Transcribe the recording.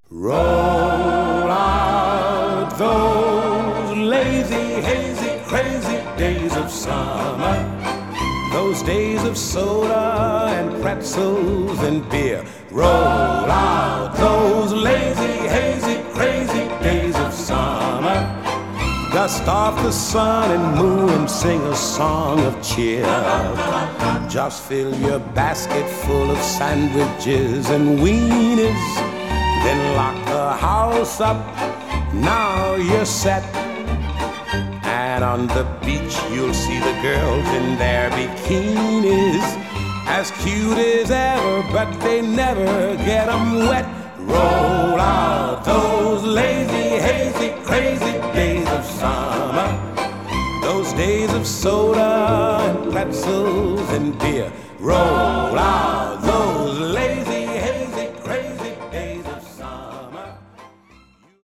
Roll out those lazy, hazy, crazy days of summer, those days of soda and pretzels and beer. Roll out those lazy, hazy, crazy days of summer. Dust off the sun and moon and sing a song of cheer. Just fill your basket full of sandwiches and weenies. Then lock the house up, now you're set. And on the beach you'll see the girls in their bikinis, as cute as ever, but they never get them wet. Roll out those lazy, hazy, crazy days of summer, those days of soda and pretzels and beer. Roll